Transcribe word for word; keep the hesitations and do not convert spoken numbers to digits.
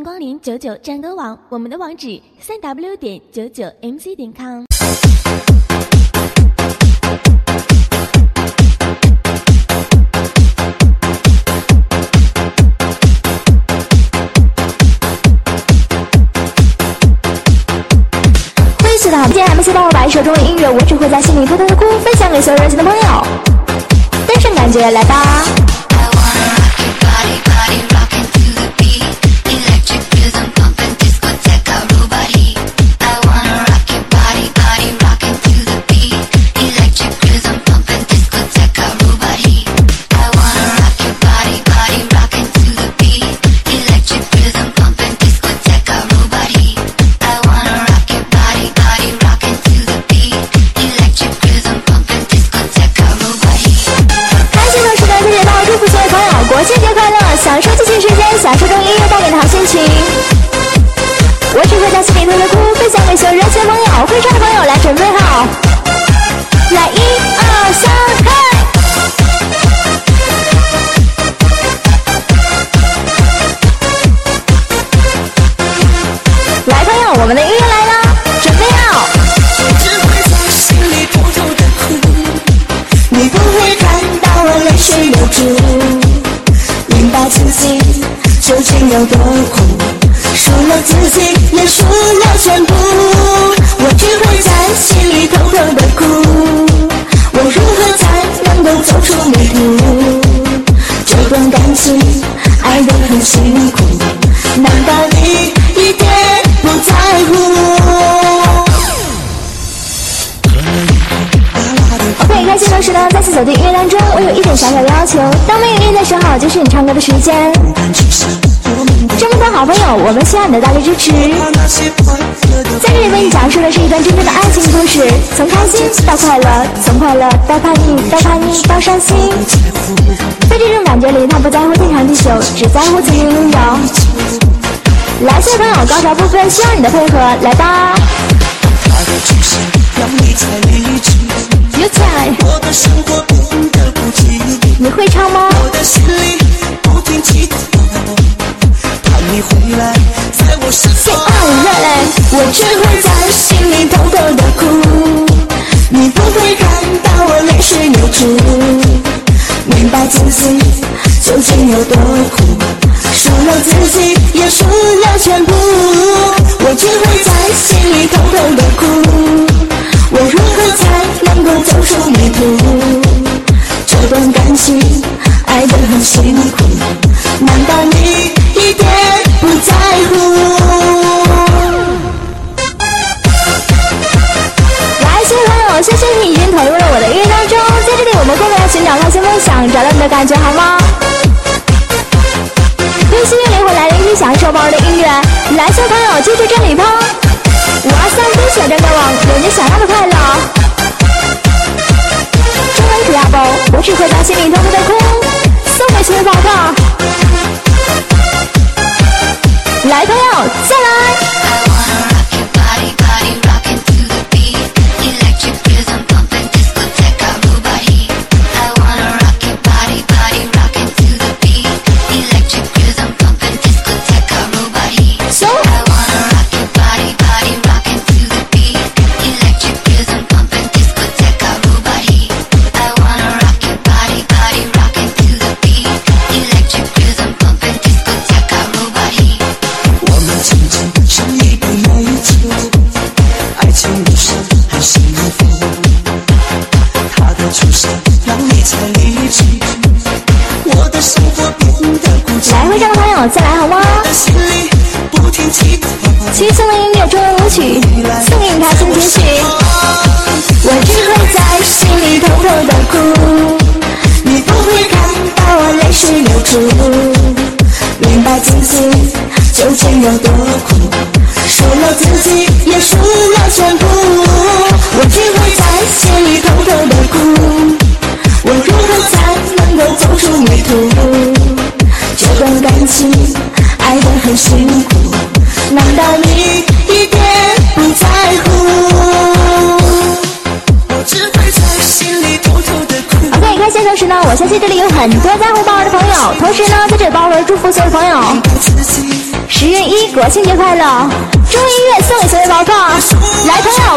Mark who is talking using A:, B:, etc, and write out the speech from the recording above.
A: 光临九九战歌网，我们的网址三 w 点九九 m c 点 com。
B: 是的，今天 M C 帮我把一首中文音乐，我只会在心里偷偷的哭，分享给所有热情的朋友。单身感觉来吧。国庆节快乐，享受这些时间，享受中音乐带给的好心情。我只会在心里偷偷哭，分享给所有热情的朋友，会唱的朋友来准备好，来一二三，开！来朋友，我们的音乐来了，准备好。
C: 只会在心里偷偷的哭，你不会看到我泪水流出。明白自己究竟有多苦，输了自己也输了全部。我只会在心里偷偷的哭，我如何才能够走出迷途？这段感情爱得很辛苦，难道你一点不在乎？OK， 开心的是呢，再次走进音乐当中，我有一点小小的要求，当没有音乐的时候，就是你唱歌的时间。这么多好朋友，我们需要你的大力支持。在这里为你讲述的是一段真正的爱情故事，从开心到快乐，从快乐到叛逆，到叛逆到伤心。在这种感觉里，他不在乎天长地久，只在乎曾经拥有。来，所有朋友，高潮部分需要你的配合，来吧。有彩，我的生活变得不寂寞。你会唱吗？我的心里不停祈祷，盼你回来，在我身旁。我只会在心里偷偷的哭，你不会看到我泪水流出。明白自己究竟有多苦，输了自己也输了全部。我只会在心里偷偷的哭，我如何才能够走出迷途？这段感情爱得很辛苦，难道你一点不在乎？来，新朋友，谢谢你已经投入了我的音乐当中，在这里我们共同来寻找开心梦想，找到你的感觉好吗？用心乐灵魂来聆听享受棒的音乐，来，新朋友记住这里吧。五二三分选战歌网，有你想要的快乐。中文 club， 我只会在心里偷偷的哭，送给新宝宝。来，朋友，再来。再来好吗？轻松的音乐中文舞曲，送给你开心情绪。我只会在心里偷偷的哭，你不会看到我泪水流出。明白自己究竟有多苦，输了自己也输了全部。我只会在心里偷偷的哭，我如何才能够走出迷途？这段感情爱得很辛苦，难道你一点不在乎？我只会在心里偷偷的哭。OK， 开心同时呢，我相信这里有很多在乎宝儿的朋友，同时呢，在这里宝儿祝福所有朋友
B: 十月一国庆节快乐！中音乐送给所有宝宝，来朋友